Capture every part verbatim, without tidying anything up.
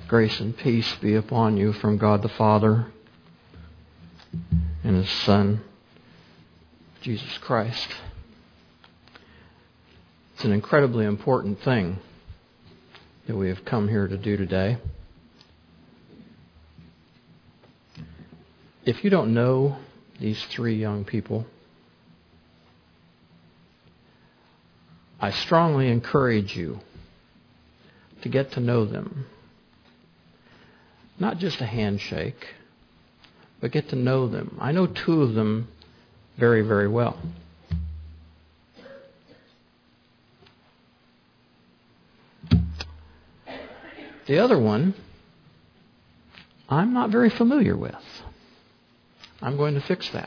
Grace and peace be upon you from God the Father and His Son, Jesus Christ. It's an incredibly important thing that we have come here to do today. If you don't know these three young people, I strongly encourage you to get to know them. Not just a handshake, but get to know them. I know two of them very, very well. The other one, I'm not very familiar with. I'm going to fix that.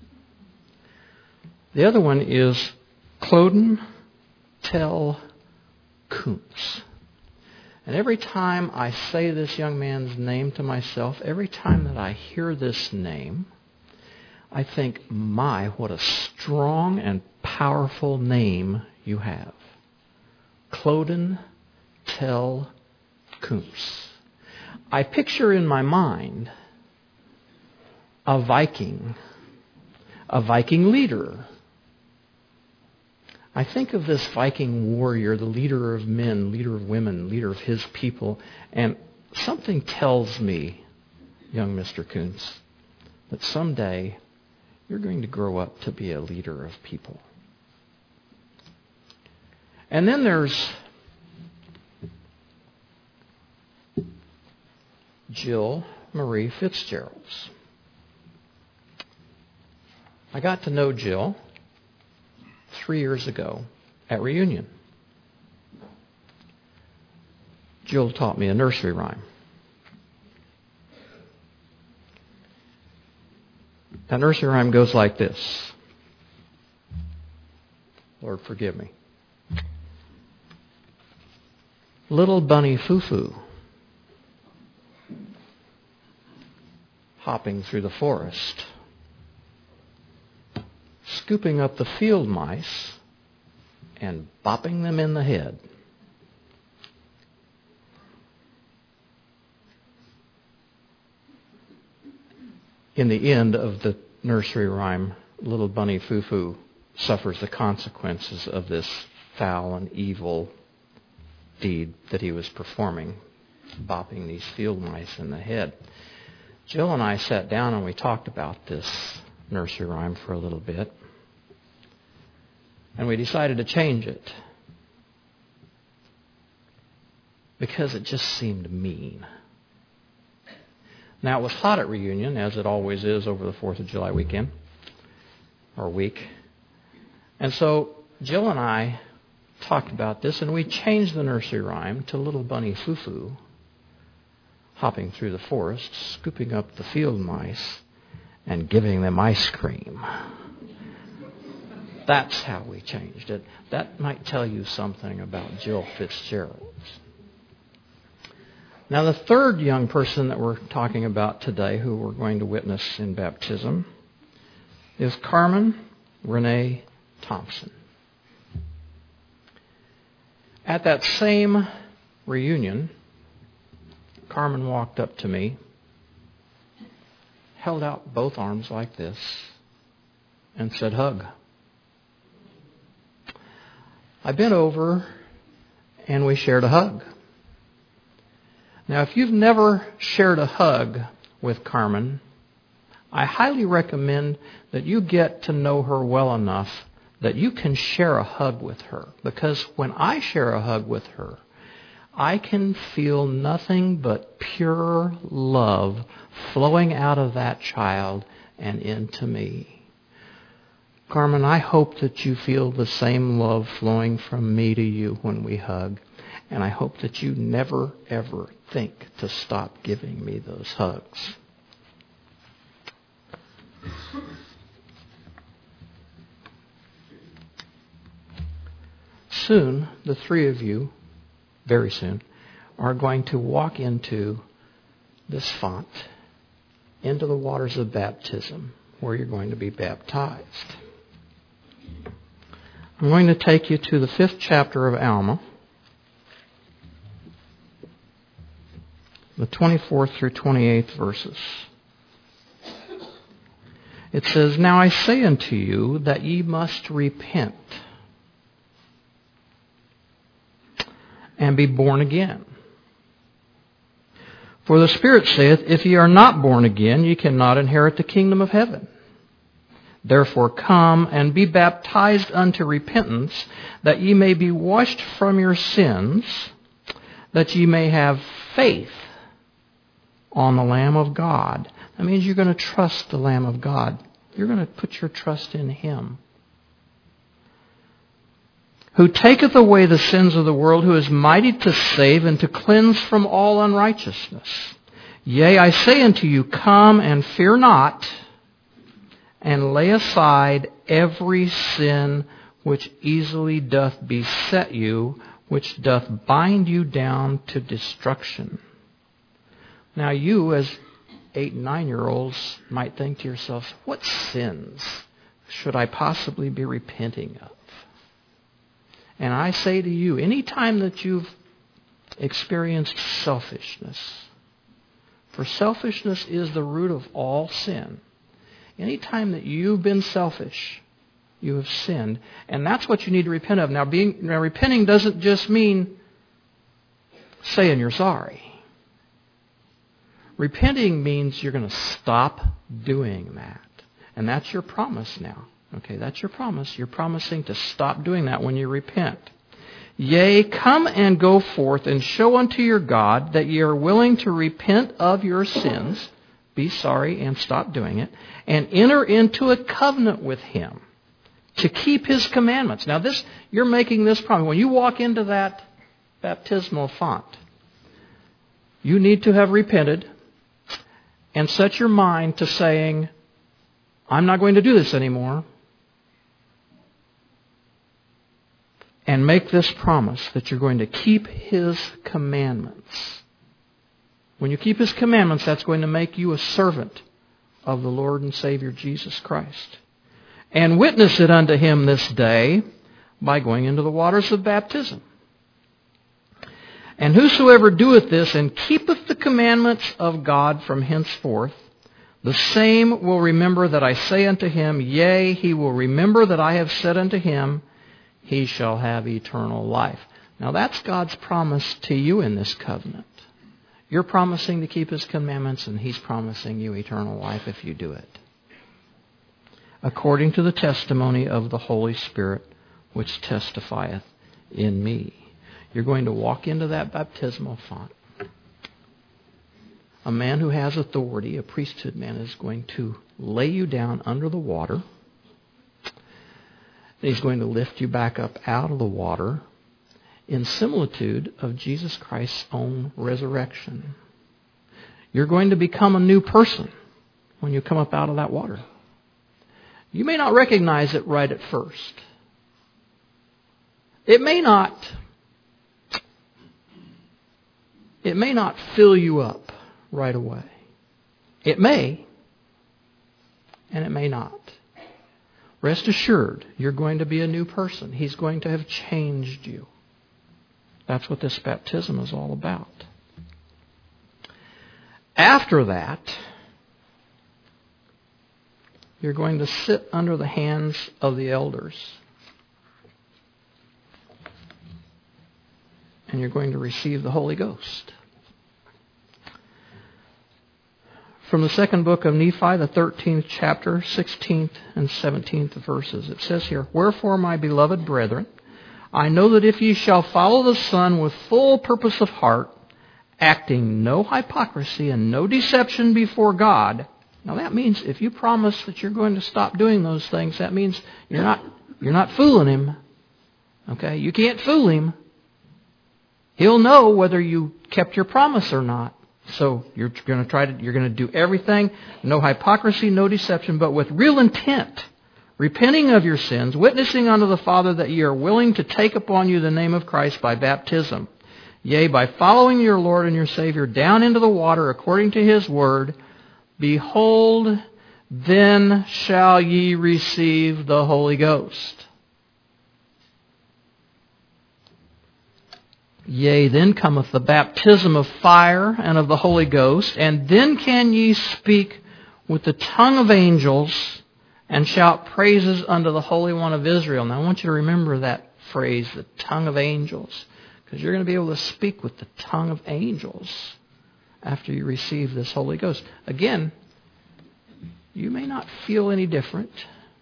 The other one is Cloden Tell Kuntz. And every time I say this young man's name to myself, every time that I hear this name, I think, my, what a strong and powerful name you have. Cloden Tell Kuntz. I picture in my mind a Viking, a Viking leader. I think of this Viking warrior, the leader of men, leader of women, leader of his people, and something tells me, young Mister Kuntz, that someday you're going to grow up to be a leader of people. And then there's Jill Marie Fitzgerald. I got to know Jill three years ago at Reunion. Jill taught me a nursery rhyme. That nursery rhyme goes like this. Lord, forgive me. Little bunny foo-foo, hopping through the forest, scooping up the field mice and bopping them in the head. In the end of the nursery rhyme, little bunny foo-foo suffers the consequences of this foul and evil deed that he was performing, bopping these field mice in the head. Jill and I sat down and we talked about this nursery rhyme for a little bit. And we decided to change it because it just seemed mean. Now, it was hot at Reunion, as it always is over the fourth of July weekend, or week. And so Jill and I talked about this, and we changed the nursery rhyme to Little Bunny Foo-Foo, hopping through the forest, scooping up the field mice, and giving them ice cream. That's how we changed it. That might tell you something about Jill Fitzgerald. Now, the third young person that we're talking about today, who we're going to witness in baptism, is Carmen Renee Thompson. At that same reunion, Carmen walked up to me, held out both arms like this, and said, "Hug." I bent over and we shared a hug. Now, if you've never shared a hug with Carmen, I highly recommend that you get to know her well enough that you can share a hug with her. Because when I share a hug with her, I can feel nothing but pure love flowing out of that child and into me. Carmen, I hope that you feel the same love flowing from me to you when we hug. And I hope that you never, ever think to stop giving me those hugs. Soon, the three of you, very soon, are going to walk into this font, into the waters of baptism, where you're going to be baptized. I'm going to take you to the fifth chapter of Alma. the twenty-fourth through twenty-eighth verses. It says, "Now I say unto you that ye must repent and be born again. For the Spirit saith, If ye are not born again, ye cannot inherit the kingdom of heaven. Therefore come and be baptized unto repentance, that ye may be washed from your sins, that ye may have faith on the Lamb of God." That means you're going to trust the Lamb of God. You're going to put your trust in Him. "Who taketh away the sins of the world, who is mighty to save and to cleanse from all unrighteousness. Yea, I say unto you, come and fear not, and lay aside every sin which easily doth beset you, which doth bind you down to destruction." Now you, as eight and nine-year-olds, might think to yourself, what sins should I possibly be repenting of? And I say to you, any time that you've experienced selfishness, for selfishness is the root of all sin. Any time that you've been selfish, you have sinned. And that's what you need to repent of. Now, being, now repenting doesn't just mean saying you're sorry. Repenting means you're going to stop doing that. And that's your promise now. Okay, that's your promise. You're promising to stop doing that when you repent. "Yea, come and go forth and show unto your God that ye are willing to repent of your sins," be sorry and stop doing it, "and enter into a covenant with Him to keep His commandments." Now this, you're making this promise. When you walk into that baptismal font, you need to have repented and set your mind to saying, I'm not going to do this anymore. And make this promise that you're going to keep His commandments. When you keep His commandments, that's going to make you a servant of the Lord and Savior Jesus Christ. "And witness it unto Him this day by going into the waters of baptism. And whosoever doeth this and keepeth the commandments of God from henceforth, the same will remember that I say unto him, yea, he will remember that I have said unto him, he shall have eternal life." Now that's God's promise to you in this covenant. You're promising to keep His commandments, and He's promising you eternal life if you do it. "According to the testimony of the Holy Spirit, which testifieth in me." You're going to walk into that baptismal font. A man who has authority, a priesthood man, is going to lay you down under the water. He's going to lift you back up out of the water in similitude of Jesus Christ's own resurrection. You're going to become a new person when you come up out of that water. You may not recognize it right at first. It may not, it may not fill you up right away. It may, and it may not. Rest assured, you're going to be a new person. He's going to have changed you. That's what this baptism is all about. After that, you're going to sit under the hands of the elders. And you're going to receive the Holy Ghost. From the second book of Nephi, the thirteenth chapter, sixteenth and seventeenth verses. It says here, "Wherefore, my beloved brethren, I know that if ye shall follow the Son with full purpose of heart, acting no hypocrisy and no deception before God." Now that means if you promise that you're going to stop doing those things, that means you're not you're not fooling Him. Okay? You can't fool Him. He'll know whether you kept your promise or not. So you're going to try to, you're going to do everything, no hypocrisy, no deception, but with real intent, repenting of your sins, witnessing unto the Father that ye are willing to take upon you the name of Christ by baptism. Yea, by following your Lord and your Savior down into the water according to His word, behold, then shall ye receive the Holy Ghost. Yea, then cometh the baptism of fire and of the Holy Ghost, and then can ye speak with the tongue of angels and shout praises unto the Holy One of Israel. Now I want you to remember that phrase, the tongue of angels, because you're going to be able to speak with the tongue of angels after you receive this Holy Ghost. Again, you may not feel any different,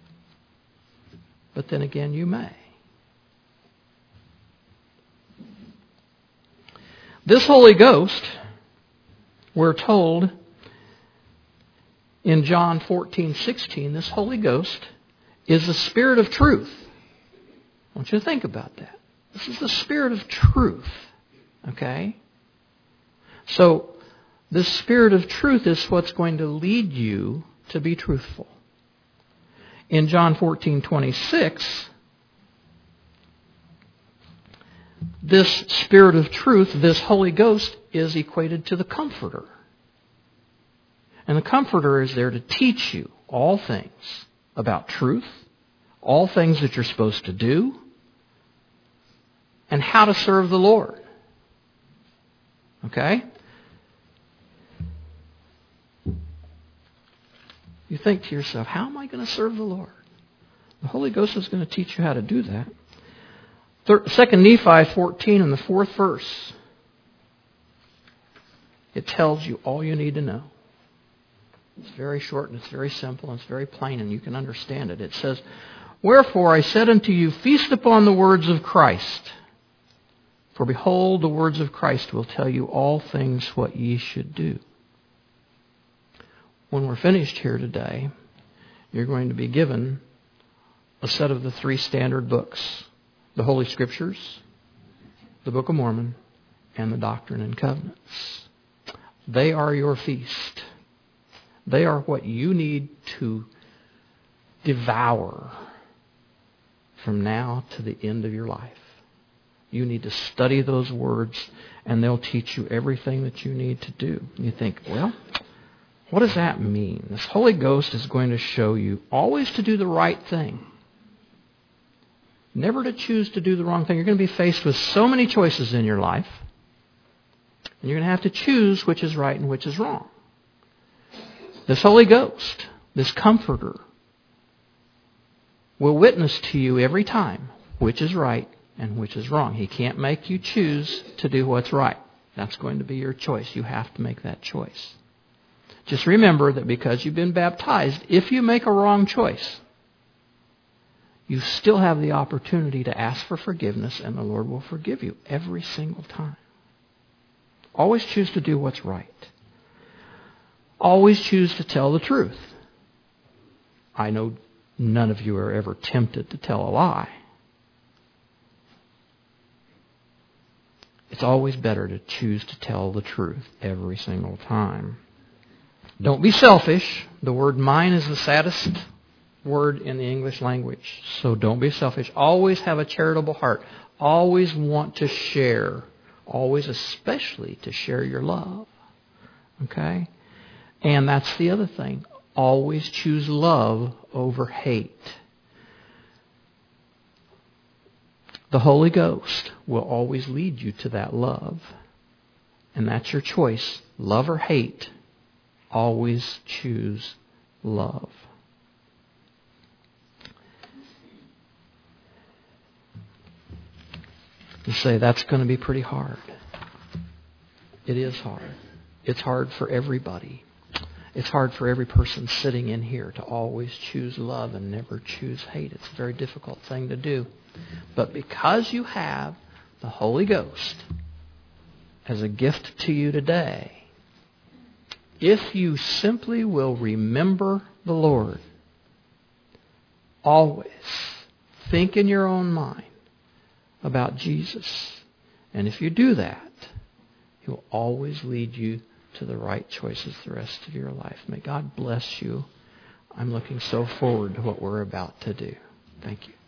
but then again you may. This Holy Ghost, we're told in John fourteen sixteen, this Holy Ghost is the Spirit of truth. I want you to think about that. This is the Spirit of truth. Okay? So, this Spirit of truth is what's going to lead you to be truthful. In John fourteen twenty-six, this Spirit of truth, this Holy Ghost, is equated to the Comforter. And the Comforter is there to teach you all things about truth, all things that you're supposed to do, and how to serve the Lord. Okay? You think to yourself, how am I going to serve the Lord? The Holy Ghost is going to teach you how to do that. Second Nephi fourteen in the fourth verse, it tells you all you need to know. It's very short and it's very simple and it's very plain and you can understand it. It says, Wherefore I said unto you, feast upon the words of Christ. For behold, the words of Christ will tell you all things what ye should do. When we're finished here today, you're going to be given a set of the three standard books. The Holy Scriptures, the Book of Mormon, and the Doctrine and Covenants. They are your feast. They are what you need to devour from now to the end of your life. You need to study those words, and they'll teach you everything that you need to do. You think, well, what does that mean? This Holy Ghost is going to show you always to do the right thing. Never to choose to do the wrong thing. You're going to be faced with so many choices in your life. And you're going to have to choose which is right and which is wrong. This Holy Ghost, this Comforter, will witness to you every time which is right and which is wrong. He can't make you choose to do what's right. That's going to be your choice. You have to make that choice. Just remember that because you've been baptized, if you make a wrong choice, you still have the opportunity to ask for forgiveness, and the Lord will forgive you every single time. Always choose to do what's right. Always choose to tell the truth. I know none of you are ever tempted to tell a lie. It's always better to choose to tell the truth every single time. Don't be selfish. The word mine is the saddest word in the English language. So don't be selfish. Always have a charitable heart. Always want to share. Always especially to share your love. Okay? And that's the other thing. Always choose love over hate. The Holy Ghost will always lead you to that love. And that's your choice. Love or hate. Always choose love. You say, that's going to be pretty hard. It is hard. It's hard for everybody. It's hard for every person sitting in here to always choose love and never choose hate. It's a very difficult thing to do. But because you have the Holy Ghost as a gift to you today, if you simply will remember the Lord, always think in your own mind about Jesus. And if you do that, He will always lead you to the right choices the rest of your life. May God bless you. I'm looking so forward to what we're about to do. Thank you.